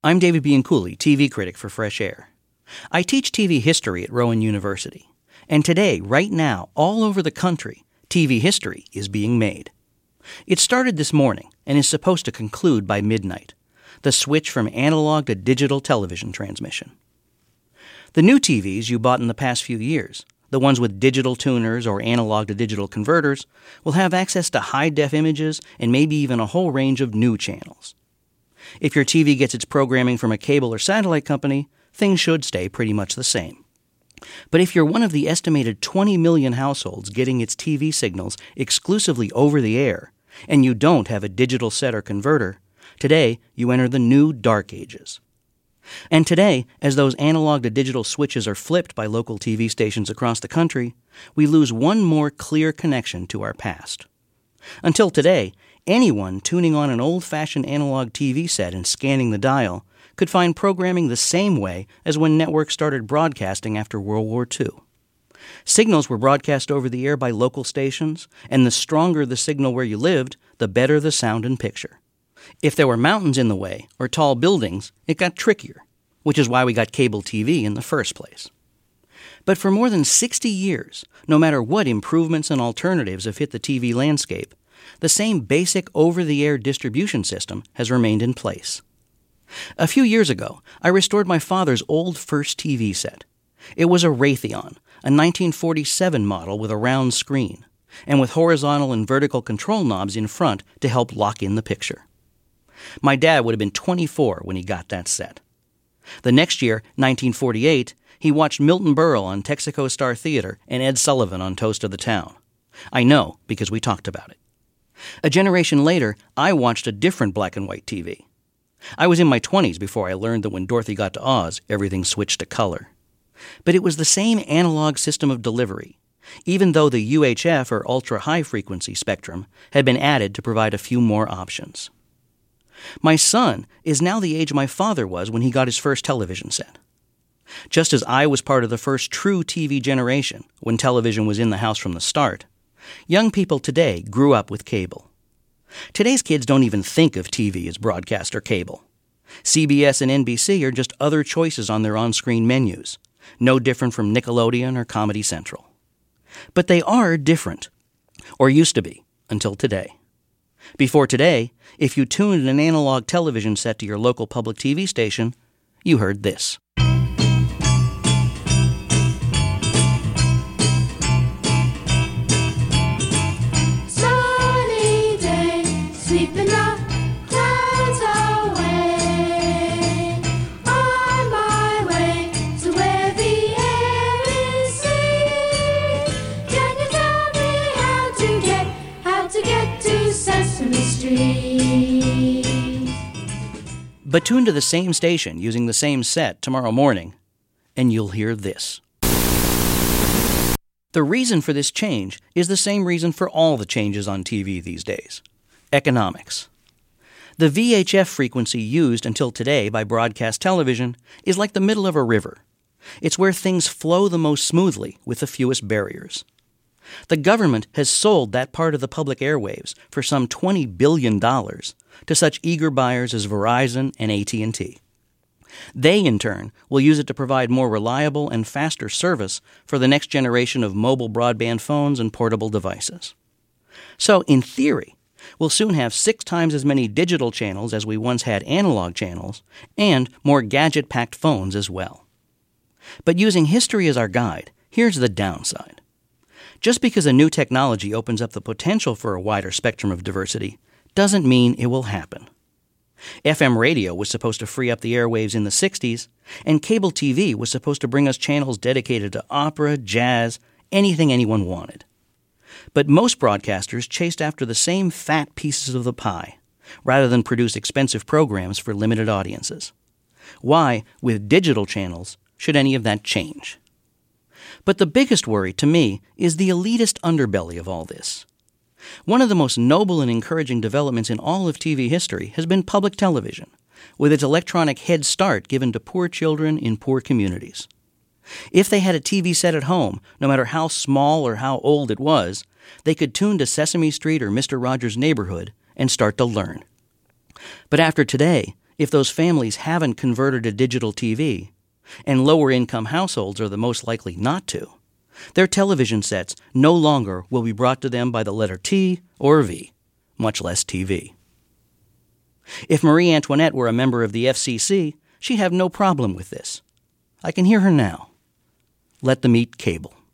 I'm David Bianculli, TV critic for Fresh Air. I teach TV history at Rowan University. And today, right now, all over the country, TV history is being made. It started this morning and is supposed to conclude by midnight, the switch from analog to digital television transmission. The new TVs you bought in the past few years, the ones with digital tuners or analog to digital converters, will have access to high-def images and maybe even a whole range of new channels. If your TV gets its programming from a cable or satellite company, things should stay pretty much the same. But if you're one of the estimated 20 million households getting its TV signals exclusively over the air, and you don't have a digital set or converter, today you enter the new dark ages. And today, as those analog to digital switches are flipped by local TV stations across the country, we lose one more clear connection to our past. Until today, anyone tuning on an old-fashioned analog TV set and scanning the dial could find programming the same way as when networks started broadcasting after World War II. Signals were broadcast over the air by local stations, and the stronger the signal where you lived, the better the sound and picture. If there were mountains in the way or tall buildings, it got trickier, which is why we got cable TV in the first place. But for more than 60 years, no matter what improvements and alternatives have hit the TV landscape, the same basic over-the-air distribution system has remained in place. A few years ago, I restored my father's old first TV set. It was a Raytheon, a 1947 model with a round screen, and with horizontal and vertical control knobs in front to help lock in the picture. My dad would have been 24 when he got that set. The next year, 1948, he watched Milton Berle on Texaco Star Theater and Ed Sullivan on Toast of the Town. I know because we talked about it. A generation later, I watched a different black and white TV. I was in my 20s before I learned that when Dorothy got to Oz, everything switched to color. But it was the same analog system of delivery, even though the UHF or ultra-high frequency spectrum had been added to provide a few more options. My son is now the age my father was when he got his first television set. Just as I was part of the first true TV generation, when television was in the house from the start, young people today grew up with cable. Today's kids don't even think of TV as broadcast or cable. CBS and NBC are just other choices on their on-screen menus, no different from Nickelodeon or Comedy Central. But they are different, or used to be, until today. Before today, if you tuned an analog television set to your local public TV station, you heard this. Sunny day, sweeping the clouds away. On my way to where the air is sweet. Can you tell me how to get to Sesame Street? But tune to the same station using the same set tomorrow morning, and you'll hear this. The reason for this change is the same reason for all the changes on TV these days: economics. The VHF frequency used until today by broadcast television is like the middle of a river. It's where things flow the most smoothly with the fewest barriers. The government has sold that part of the public airwaves for some $20 billion to such eager buyers as Verizon and AT&T. They, in turn, will use it to provide more reliable and faster service for the next generation of mobile broadband phones and portable devices. So, in theory, we'll soon have 6 times as many digital channels as we once had analog channels, and more gadget-packed phones as well. But using history as our guide, here's the downside. Just because a new technology opens up the potential for a wider spectrum of diversity doesn't mean it will happen. FM radio was supposed to free up the airwaves in the 60s, and cable TV was supposed to bring us channels dedicated to opera, jazz, anything anyone wanted. But most broadcasters chased after the same fat pieces of the pie, rather than produce expensive programs for limited audiences. Why, with digital channels, should any of that change? But the biggest worry, to me, is the elitist underbelly of all this. One of the most noble and encouraging developments in all of TV history has been public television, with its electronic head start given to poor children in poor communities. If they had a TV set at home, no matter how small or how old it was, they could tune to Sesame Street or Mr. Rogers' Neighborhood and start to learn. But after today, If those families haven't converted to digital TV, and lower-income households are the most likely not to, their television sets no longer will be brought to them by the letter T or V, much less TV. If Marie Antoinette were a member of the FCC, she'd have no problem with this. I can hear her now. Let them eat cable.